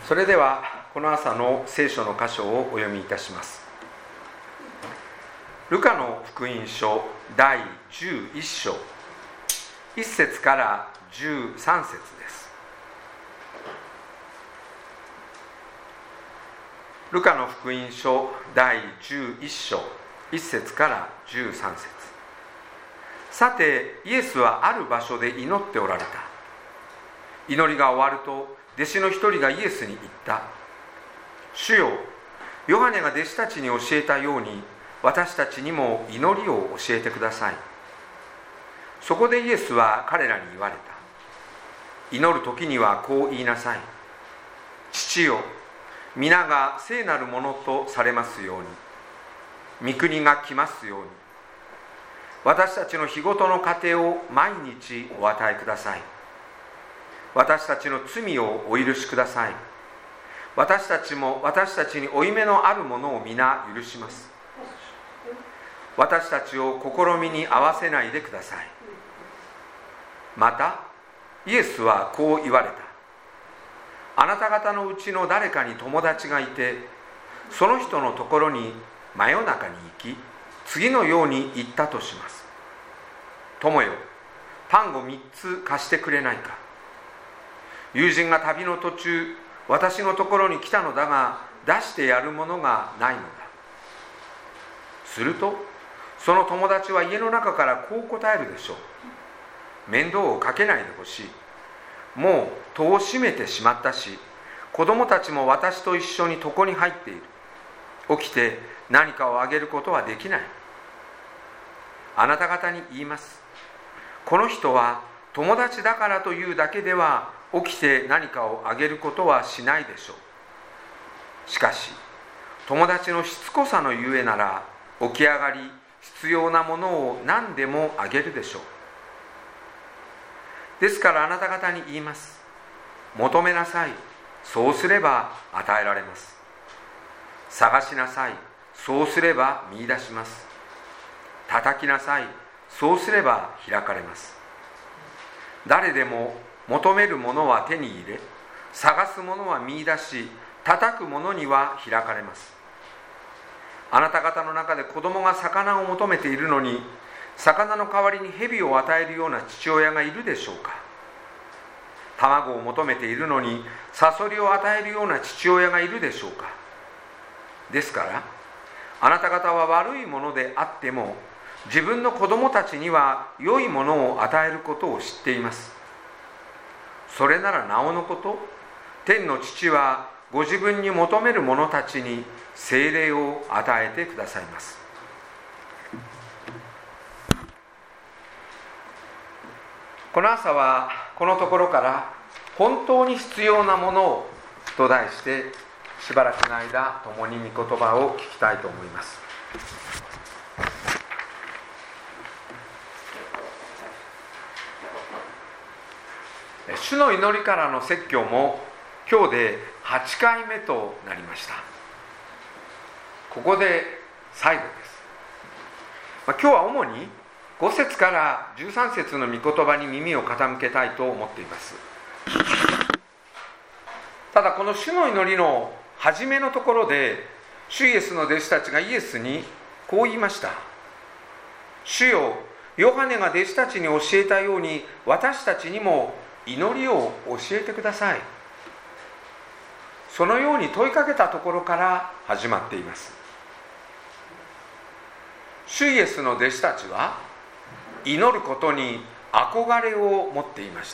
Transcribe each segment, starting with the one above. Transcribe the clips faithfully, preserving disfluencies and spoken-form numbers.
それではこの朝の聖書の箇所をお読みいたします。ルカの福音書だいじゅういっ章いっ節からじゅうさん節です。ルカの福音書だいじゅういっ章いっ節からじゅうさん節。さてイエスはある場所で祈っておられた。祈りが終わると弟子の一人がイエスに言った。主よ、ヨハネが弟子たちに教えたように私たちにも祈りを教えてください。そこでイエスは彼らに言われた。祈る時にはこう言いなさい。父よ、皆が聖なるものとされますように、御国が来ますように、私たちの日ごとの糧を毎日お与えください。私たちの罪をお許しください。私たちも私たちに負い目のあるものを皆許します。私たちを試みに合わせないでください。またイエスはこう言われた。あなた方のうちの誰かに友達がいて、その人のところに真夜中に行き、次のように言ったとします。友よ、パンをみっつ貸してくれないか。友人が旅の途中、私のところに来たのだが、出してやるものがないのだ。すると、その友達は家の中からこう答えるでしょう。面倒をかけないでほしい。もう戸を閉めてしまったし、子供たちも私と一緒に床に入っている。起きて何かをあげることはできない。あなた方に言います。この人は友達だからというだけでは起きて何かをあげることはしないでしょう。しかし友達のしつこさのゆえなら、起き上がり必要なものを何でもあげるでしょう。ですからあなた方に言います。求めなさい。そうすれば与えられます。探しなさい。そうすれば見出します。叩きなさい。そうすれば開かれます。誰でも求めるものは手に入れ、探すものは見出し、叩くものには開かれます。あなた方の中で子供が魚を求めているのに、魚の代わりに蛇を与えるような父親がいるでしょうか。卵を求めているのにサソリを与えるような父親がいるでしょうか。ですからあなた方は悪いものであっても、自分の子供たちには良いものを与えることを知っています。それならなおのこと、天の父はご自分に求める者たちに聖霊を与えてくださいます。この朝はこのところから本当に必要なものをと題して、しばらくの間共に御言葉を聞きたいと思います。主の祈りからの説教も今日ではちかいめとなりました。ここで最後です。まあ、今日は主にご節からじゅうさん節の御言葉に耳を傾けたいと思っています。ただこの主の祈りの初めのところで、主イエスの弟子たちがイエスにこう言いました。主よ、ヨハネが弟子たちに教えたように私たちにも祈りを教えてください。そのように問いかけたところから始まっています。主イエスの弟子たちは祈ることに憧れを持っていました。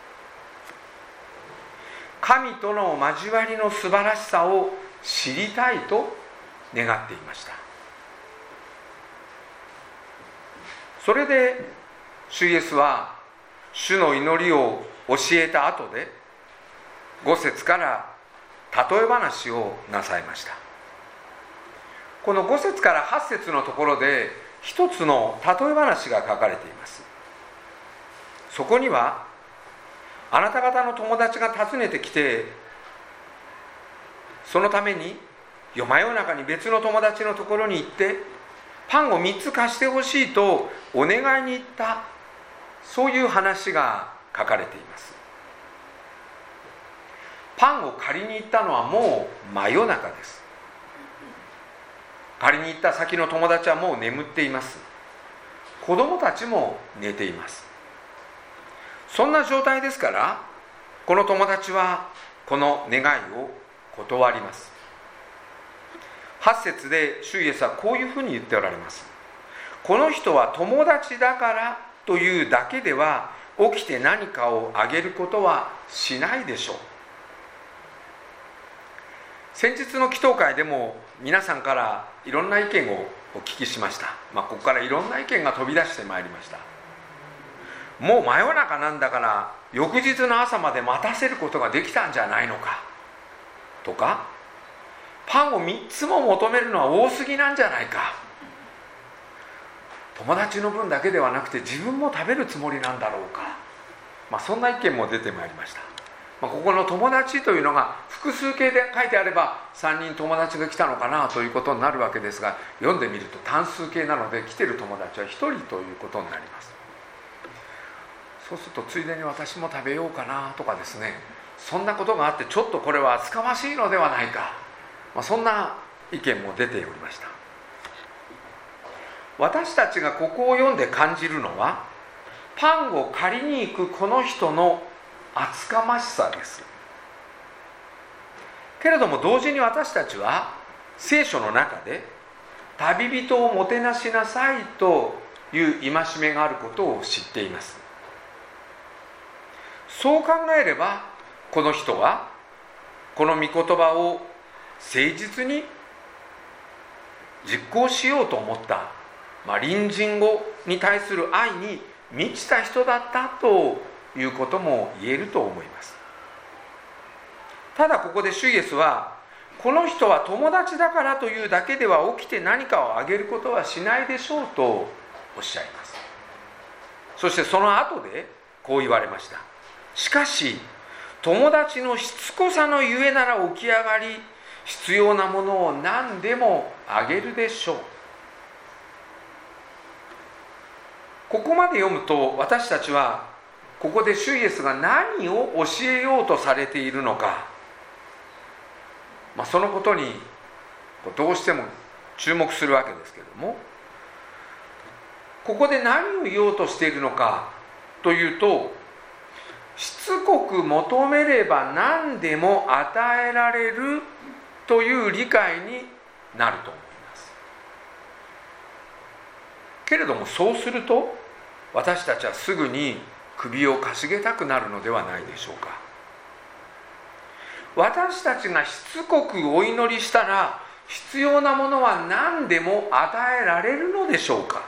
神との交わりの素晴らしさを知りたいと願っていました。それで主イエスは主の祈りを教えた後でご節から例え話をなさいました。このご節からはち節のところで一つの例え話が書かれています。そこには、あなた方の友達が訪ねてきて、そのために真夜中に別の友達のところに行ってパンをみっつ貸してほしいとお願いに行った、そういう話が書かれています。 パンを借りに行ったのはもう真夜中です。借りに行った先の友達はもう眠っています。子供たちも寝ています。そんな状態ですから、この友達はこの願いを断ります。はち節で主イエスはこういうふうに言っておられます。この人は友達だからというだけでは起きて何かをあげることはしないでしょう。先日の祈祷会でも皆さんからいろんな意見をお聞きしました。まあ、ここからいろんな意見が飛び出してまいりました。もう真夜中なんだから翌日の朝まで待たせることができたんじゃないのかとか、パンをみっつも求めるのは多すぎなんじゃないか、友達の分だけではなくて自分も食べるつもりなんだろうか、まあ、そんな意見も出てまいりました。まあ、ここの友達というのが複数形で書いてあればさんにん友達が来たのかなということになるわけですが、読んでみると単数形なので来てる友達はひとりということになります。そうするとついでに私も食べようかなとかですね、そんなことがあってちょっとこれは厚かましいのではないか、まあ、そんな意見も出ておりました。私たちがここを読んで感じるのは、パンを借りに行くこの人の厚かましさです。けれども同時に私たちは聖書の中で旅人をもてなしなさいという戒めがあることを知っています。そう考えれば、この人はこの御言葉を誠実に実行しようと思った、まあ、隣人をに対する愛に満ちた人だったということも言えると思います。ただここで主イエスは、この人は友達だからというだけでは起きて何かをあげることはしないでしょうとおっしゃいます。そしてその後でこう言われました。しかし友達のしつこさのゆえなら起き上がり、必要なものを何でもあげるでしょう。ここまで読むと私たちはここで主イエスが何を教えようとされているのか、まあ、そのことにどうしても注目するわけですけれども、ここで何を言おうとしているのかというと、しつこく求めれば何でも与えられるという理解になると思います。けれどもそうすると私たちはすぐに首をかしげたくなるのではないでしょうか。私たちがしつこくお祈りしたら必要なものは何でも与えられるのでしょうか。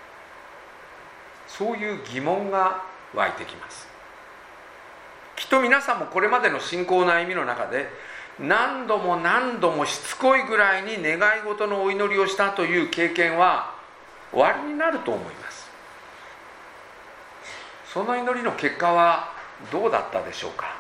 そういう疑問が湧いてきます。きっと皆さんもこれまでの信仰の歩みの中で何度も何度もしつこいぐらいに願い事のお祈りをしたという経験はおありになると思います。その祈りの結果はどうだったでしょうか。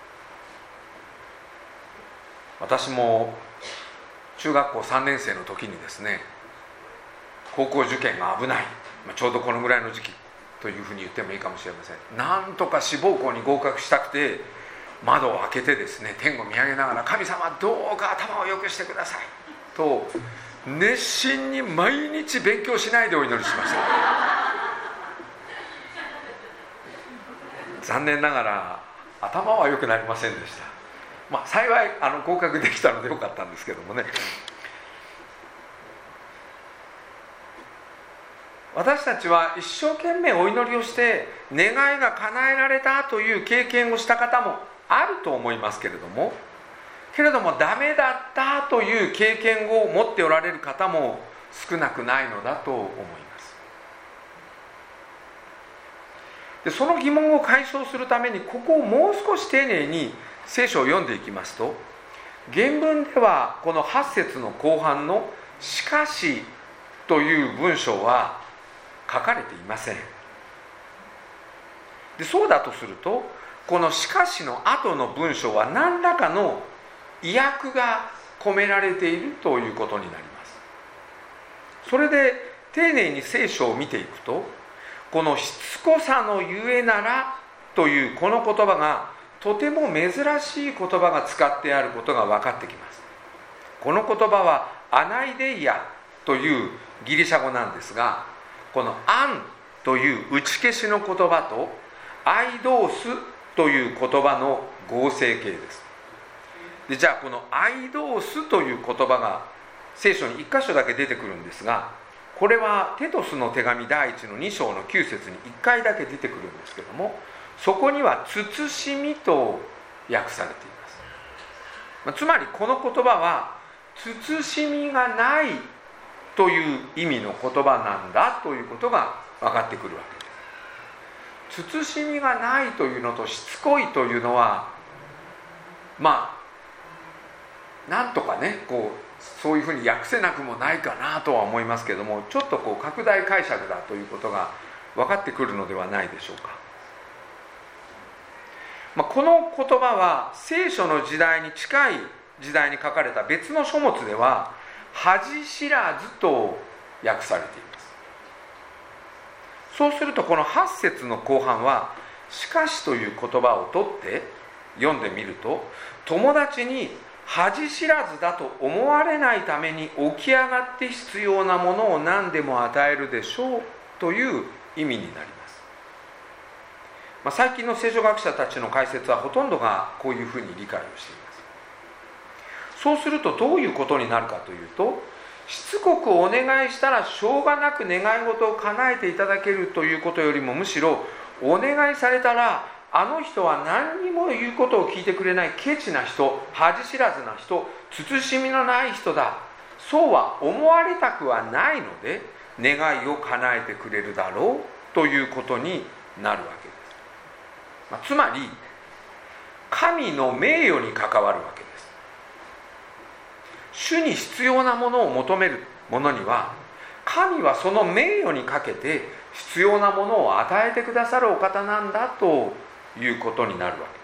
私も中学校さんねん生の時にですね、高校受験が危ない、ちょうどこのぐらいの時期というふうに言ってもいいかもしれません。なんとか志望校に合格したくて窓を開けてですね、天を見上げながら、神様どうか頭を良くしてくださいと熱心に毎日勉強しないでお祈りしました。残念ながら頭は良くなりませんでした。まあ、幸いあの合格できたのでよかったんですけどもね。私たちは一生懸命お祈りをして願いが叶えられたという経験をした方もあると思いますけれども、けれどもダメだったという経験を持っておられる方も少なくないのだと思います。で、その疑問を解消するためにここをもう少し丁寧に聖書を読んでいきますと、原文ではこのはち節の後半のしかしという文章は書かれていません。で、そうだとするとこのしかしの後の文章は何らかの意訳が込められているということになります。それで丁寧に聖書を見ていくと、このしつこさのゆえならというこの言葉がとても珍しい言葉が使ってあることが分かってきます。この言葉はアナイデイアというギリシャ語なんですが、このアンという打ち消しの言葉とアイドースという言葉の合成形です。でじゃあこのアイドースという言葉が聖書にいっ箇所だけ出てくるんですが、これはテトスの手紙第一のに章のきゅう節にいっかいだけ出てくるんですけども、そこには慎みと訳されています。つまりこの言葉は慎みがないという意味の言葉なんだということが分かってくるわけです。慎みがないというのとしつこいというのは、まあなんとかねこうそういうふうに訳せなくもないかなとは思いますけども、ちょっとこう拡大解釈だということが分かってくるのではないでしょうか。まあ、この言葉は聖書の時代に近い時代に書かれた別の書物では恥知らずと訳されています。そうするとこのはち節の後半はしかしという言葉を取って読んでみると、友達に恥知らずだと思われないために起き上がって必要なものを何でも与えるでしょうという意味になります。まあ、最近の聖書学者たちの解説はほとんどがこういうふうに理解をしています。そうするとどういうことになるかというと、しつこくお願いしたらしょうがなく願い事を叶えていただけるということよりも、むしろお願いされたらあの人は何にも言うことを聞いてくれないケチな人、恥知らずな人、慎みのない人だ、そうは思われたくはないので願いを叶えてくれるだろうということになるわけです。まあ、つまり神の名誉に関わるわけです。主に必要なものを求める者には、神はその名誉にかけて必要なものを与えてくださるお方なんだということになるわけです。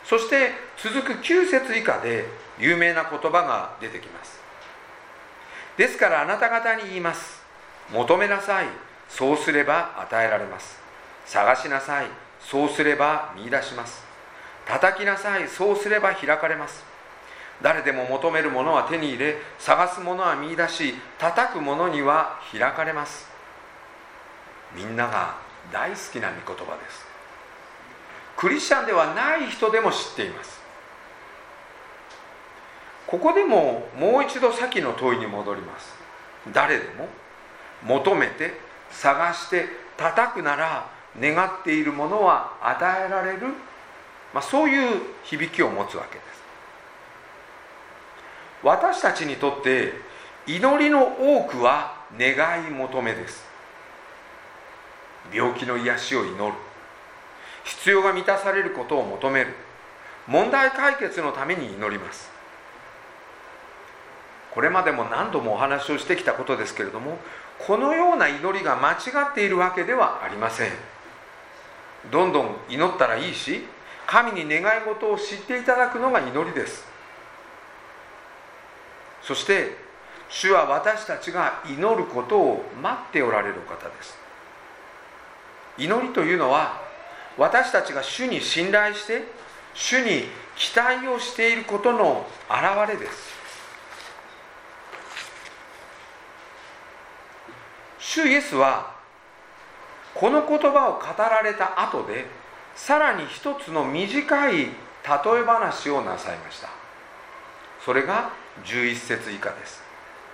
そして続くきゅう節以下で有名な言葉が出てきます。ですからあなた方に言います。求めなさい、そうすれば与えられます。探しなさい、そうすれば見出します。叩きなさい、そうすれば開かれます。誰でも求めるものは手に入れ、探すものは見出し、叩くものには開かれます。みんなが大好きな御言葉です。クリスチャンではない人でも知っています。ここでももう一度先の問いに戻ります。誰でも求めて探して叩くなら願っているものは与えられる、まあ、そういう響きを持つわけです。私たちにとって祈りの多くは願い求めです。病気の癒しを祈る、必要が満たされることを求める、問題解決のために祈ります。これまでも何度もお話をしてきたことですけれども、このような祈りが間違っているわけではありません。どんどん祈ったらいいし、神に願い事を知っていただくのが祈りです。そして主は私たちが祈ることを待っておられる方です。祈りというのは私たちが主に信頼して主に期待をしていることの表れです。主イエスはこの言葉を語られた後でさらに一つの短い例え話をなさいました。それがじゅういち節以下です。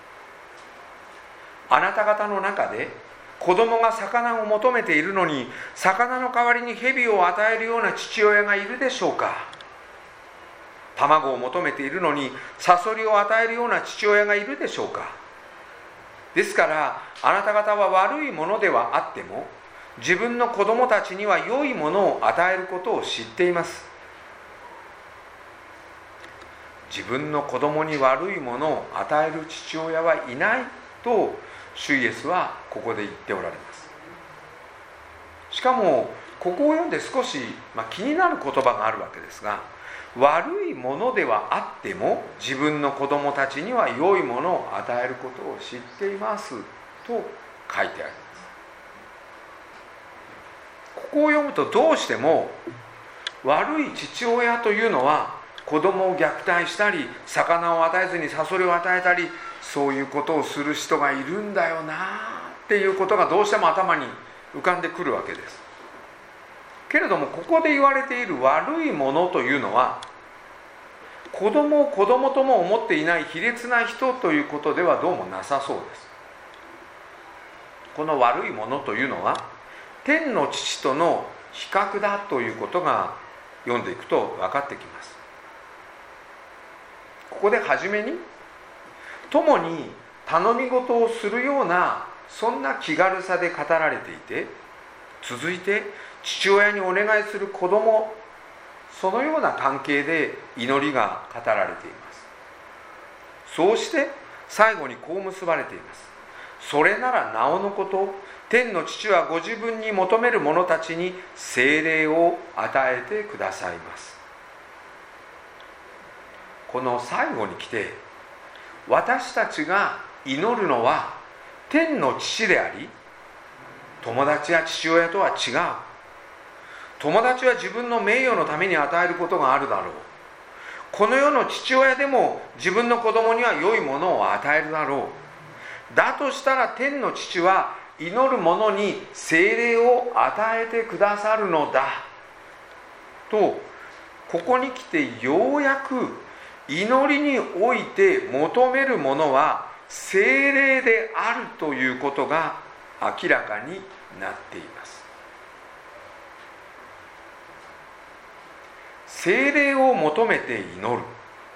あなた方の中で子供が魚を求めているのに魚の代わりに蛇を与えるような父親がいるでしょうか。卵を求めているのにサソリを与えるような父親がいるでしょうか。ですからあなた方は悪いものではあっても自分の子供たちには良いものを与えることを知っています。自分の子供に悪いものを与える父親はいないと主イエスはここで言っておられます。しかもここを読んで少し、まあ、気になる言葉があるわけですが、悪いものではあっても自分の子供たちには良いものを与えることを知っていますと書いてあります。ここを読むとどうしても悪い父親というのは子供を虐待したり魚を与えずにサソリを与えたりそういうことをする人がいるんだよなっていうことがどうしても頭に浮かんでくるわけです。けれどもここで言われている悪いものというのは子供を子供とも思っていない卑劣な人ということではどうもなさそうです。この悪いものというのは天の父との比較だということが読んでいくと分かってきます。ここで初めに共に頼み事をするようなそんな気軽さで語られていて、続いて父親にお願いする子供、そのような関係で祈りが語られています。そうして最後にこう結ばれています。それならなおのこと、天の父はご自分に求める者たちに聖霊を与えてくださいます。この最後に来て、私たちが祈るのは天の父であり、友達や父親とは違う。友達は自分の名誉のために与えることがあるだろう。この世の父親でも自分の子供には良いものを与えるだろう。だとしたら天の父は祈る者に聖霊を与えてくださるのだと、ここに来てようやく祈りにおいて求めるものは聖霊であるということが明らかになっています。聖霊を求めて祈る。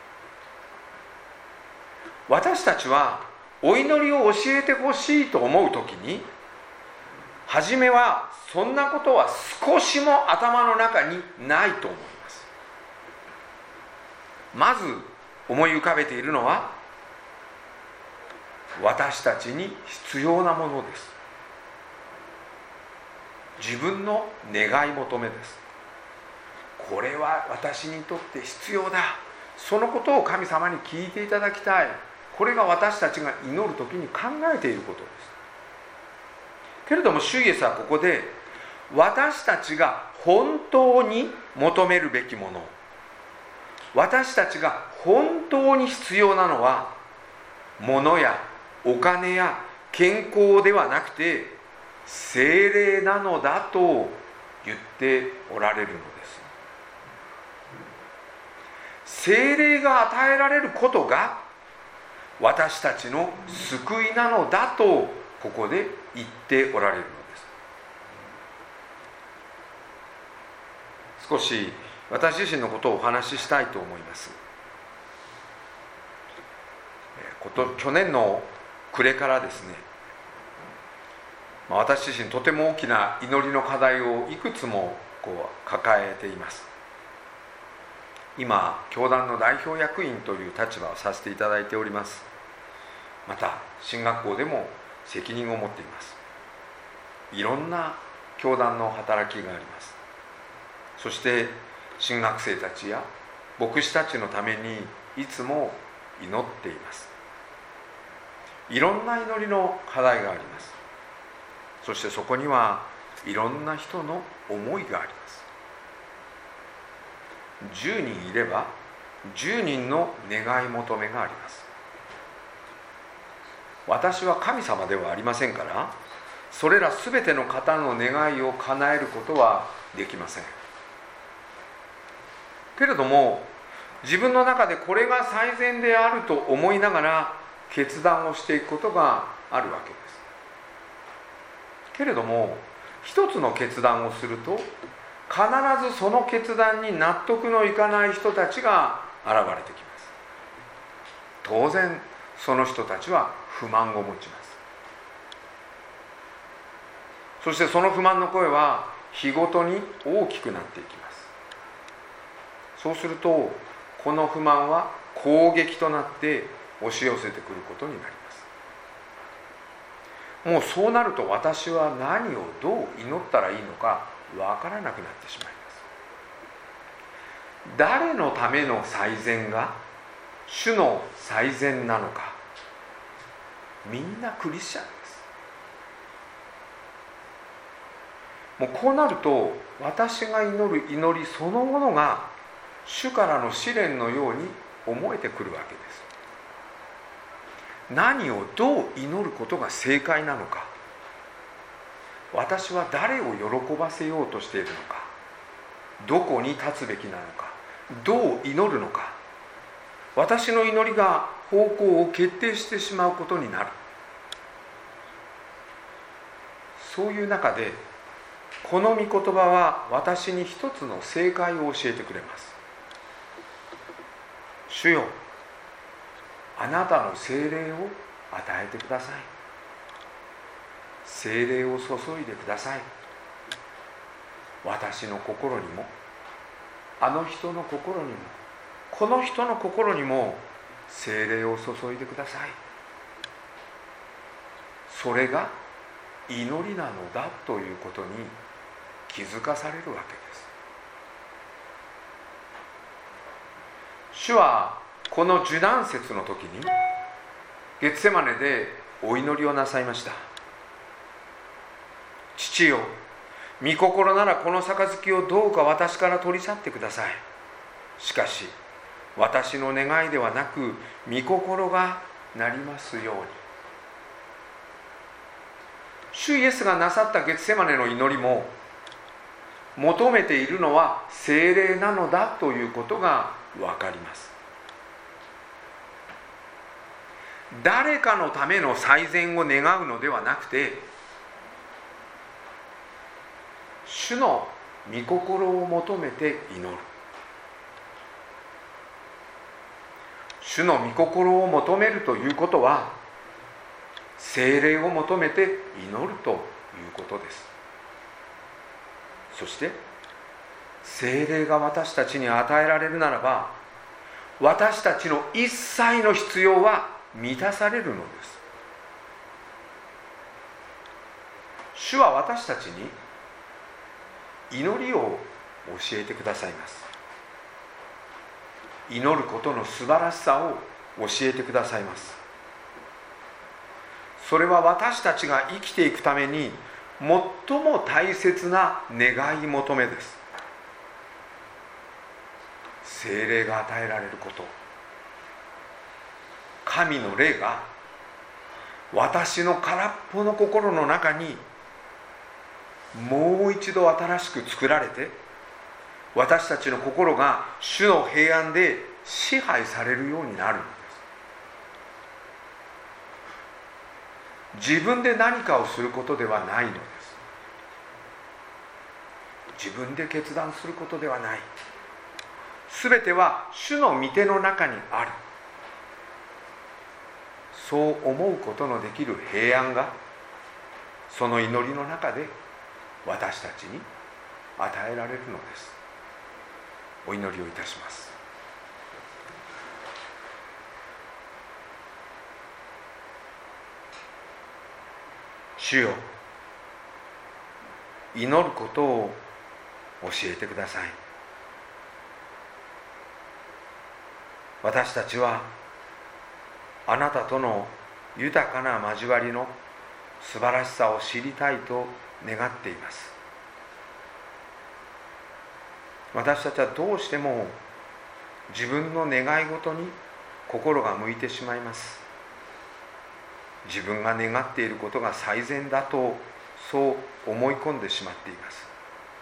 私たちはお祈りを教えてほしいと思うときに、初めはそんなことは少しも頭の中にないと思います。まず思い浮かべているのは私たちに必要なものです。自分の願い求めです。これは私にとって必要だ。そのことを神様に聞いていただきたい。これが私たちが祈るときに考えていることです。けれども主イエスはここで私たちが本当に求めるべきもの、私たちが本当に必要なのは物やお金や健康ではなくて聖霊なのだと言っておられるのです。聖霊が与えられることが私たちの救いなのだとここで言っておられるのです。少し私自身のことをお話ししたいと思います。こと去年の暮れからですね、私自身とても大きな祈りの課題をいくつもこう抱えています。今教団の代表役員という立場をさせていただいております。また神学校でも責任を持っています。いろんな教団の働きがあります。そして神学生たちや牧師たちのためにいつも祈っています。いろんな祈りの課題があります。そしてそこにはいろんな人の思いがあります。じゅうにんいればじゅうにんの願い求めがあります。私は神様ではありませんから、それらすべての方の願いを叶えることはできません。けれども自分の中でこれが最善であると思いながら決断をしていくことがあるわけです。けれども一つの決断をすると必ずその決断に納得のいかない人たちが現れてきます。当然その人たちは不満を持ちます。そしてその不満の声は日ごとに大きくなっていきます。そうするとこの不満は攻撃となって押し寄せてくることになります。もうそうなると私は何をどう祈ったらいいのかわからなくなってしまいます。誰のための最善が主の最善なのか、みんなクリスチャンです。 もうこうなると、私が祈る祈りそのものが主からの試練のように思えてくるわけです。何をどう祈ることが正解なのか、私は誰を喜ばせようとしているのか、どこに立つべきなのか、どう祈るのか、私の祈りが方向を決定してしまうことになる。そういう中で、この御言葉は私に一つの正解を教えてくれます。主よ、あなたの聖霊を与えてください。聖霊を注いでください。私の心にも、あの人の心にも、この人の心にも聖霊を注いでください。それが祈りなのだということに気づかされるわけです。主はこの受難節の時にゲツセマネでお祈りをなさいました。父よ、御心ならこの杯をどうか私から取り去ってください。しかし私の願いではなく御心がなりますように。主イエスがなさったゲツセマネの祈りも、求めているのは聖霊なのだということが分かります。誰かのための最善を願うのではなくて、主の御心を求めて祈る。主の御心を求めるということは、聖霊を求めて祈るということです。そして聖霊が私たちに与えられるならば、私たちの一切の必要は満たされるのです。主は私たちに祈りを教えてくださいます。祈ることの素晴らしさを教えてくださいます。それは私たちが生きていくために最も大切な願い求めです。聖霊が与えられること、神の霊が私の空っぽの心の中にもう一度新しく作られて、私たちの心が主の平安で支配されるようになるのです。自分で何かをすることではないのです。自分で決断することではない。すべては主の御手の中にある。そう思うことのできる平安が、その祈りの中で私たちに与えられるのです。お祈りをいたします。主よ、祈ることを教えてください。私たちはあなたとの豊かな交わりの素晴らしさを知りたいと願っています。私たちはどうしても自分の願い事に心が向いてしまいます。自分が願っていることが最善だと、そう思い込んでしまっています。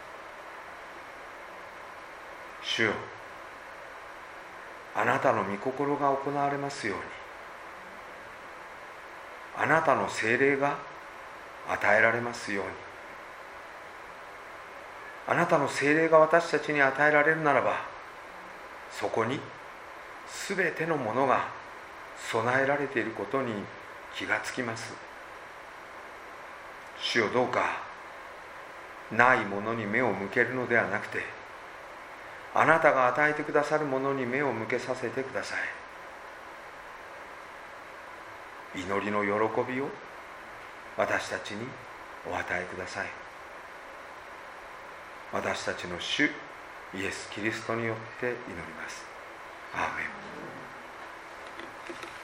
主よ、あなたの御心が行われますように、あなたの聖霊が与えられますように。あなたの聖霊が私たちに与えられるならば、そこにすべてのものが備えられていることに気がつきます。主よ、どうかないものに目を向けるのではなくて、あなたが与えてくださるものに目を向けさせてください。祈りの喜びを私たちにお与えください。私たちの主イエス・キリストによって祈ります。アーメン。